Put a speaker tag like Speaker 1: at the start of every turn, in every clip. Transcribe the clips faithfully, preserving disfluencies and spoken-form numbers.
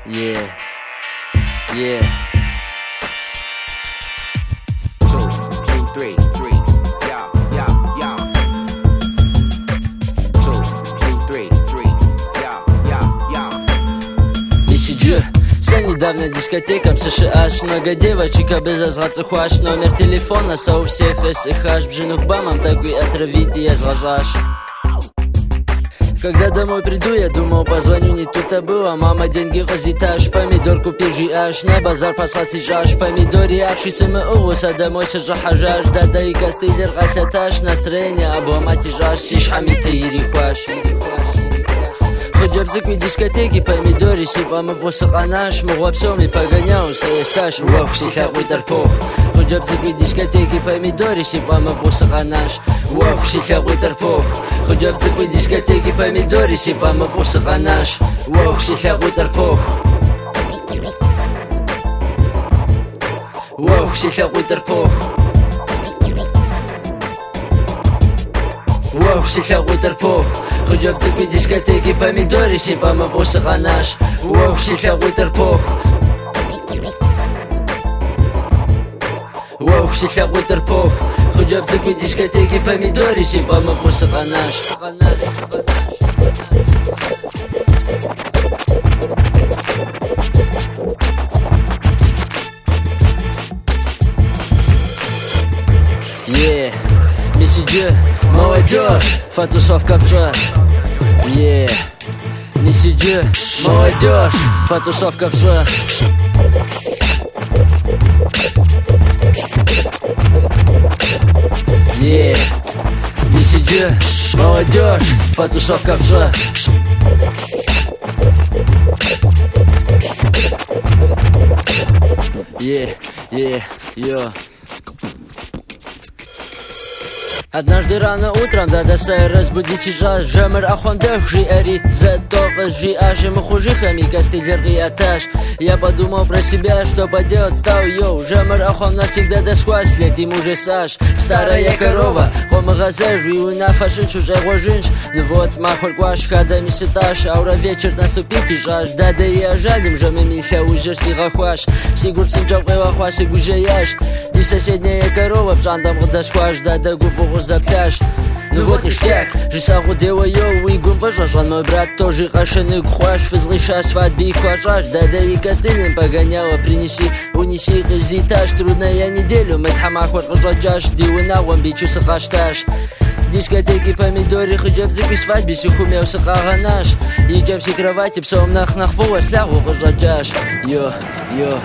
Speaker 1: Yeah, yeah.
Speaker 2: Two, three, three, three. Yeah, yeah, yeah. Two, three, three, three. Yeah, yeah, yeah.
Speaker 1: би си джи. Все недавно дискотекам в США. Много девочек, а без азгаться хуаш. Номер телефона со у всех СХ. Бжинук бамам такой отравить и азгажаш. Когда домой приду, я думал, позвоню, не тут-то было. Мама деньги возитаж, помидор купи жиаш. На базар послать сижаш, помидори арши сымы улус. А домой сажа хажаш, да-да и костылер гататаш. Настроение обломать и жаш, сишхами ты и рихуаш. Ходжаб зыкви дискотеки, помидори, сипам его саханаш. Мугла псоми погонял, саесташ, уах, сиха уйтерпох. Ходжаб зыкви дискотеки, помидори, сипам его саханаш. Уах, сиха уйтерпох. Ходжаб зыкви дискотеки, помидори, сипам его саханаш. Уах, сиха уйтерпох. Уах, сиха уйтерпох. Уах, сиха уйтерпох. Ходжаб зыкви дискотеки, помидори, сипам его саханаш. Уах, сиха уйтерпох. Уах, сиха уйтерпох. Ходжаб зыкви дискотеки, помидори, сипам его саханаш. Yeah, би си джи, молодежь, фотосовка в жар. Yeah, би си джи, молодежь, фотосовка в жар. Yeah, би си джи, молодежь, фотосовка в жар. Yeah, yeah, yeah. Однажды рано утром да сай разбудить сейчас. Жамер ахондев жи ари, зато жи ажи мухужихами костылер гиаташ. Я подумал про себя, что поделать стал йоу. Жамер ахон навсегда досхвась, след ему же саш. Старая корова, хома газаж, и на фашин чужого жинч. Ну вот махор кваш, хада миситаш. Аура вечер наступить и жаж. Да да и ажалим, жаме миха ужер сигахваш. Сигур псинчал квевахваш, сигужаяш. И соседняя корова, пшандам гдашхваш, да да гуфу за пляж. Ну вот ништяк, жисагу делаю и гум важажан. Мой брат тоже кашеный кхуаш, физлыша свадьбе и хважаш. Да-да и костылем погоняла, принеси, унеси газитаж. Трудная неделю, мэт хамахвар гажаджаш. Диуна вамбичу сахашташ. Дискотеки, помидоры, ходжаб зыкви свадьбе, сихумел сахаганаш. Едем все кровати, псом нах нахвуа, слягу гажаджаш. Йо, йо.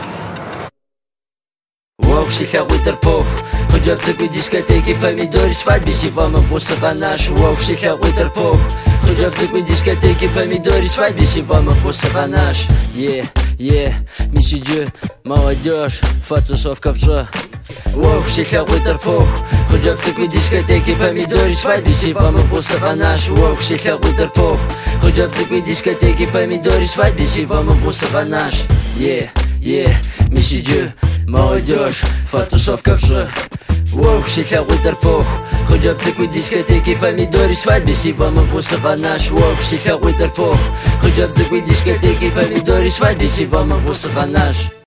Speaker 1: Уах, сиха уйтерпох. Ходжаб зыкви дискотеки, помидори, свадьбе, сипам его саханаш. Уах, сиха уйтерпох. Ходжаб зыкви дискотеки, помидори, свадьбе, сипам его саханаш. Е, е, би си джи, молодежь, фотосовка в жар. Уах, сиха уйтерпох. Ходжаб зыкви дискотеки, помидори, свадьбе, сипам его саханаш. Уах, сиха уйтерпох. Ходжаб зыкви дискотеки, помидори, свадьбе, сипам его саханаш. Е, е, би си джи, молодежь, фотосовка в жар. Уах, сиха уйтерпох. Ходжаб зыкви дискотеки, помидори, свадьбе, сипам его саханаш. Уах, сиха уйтерпох. Ходжаб зыкви дискотеки, помидори, свадьбе, сипам его саханаш.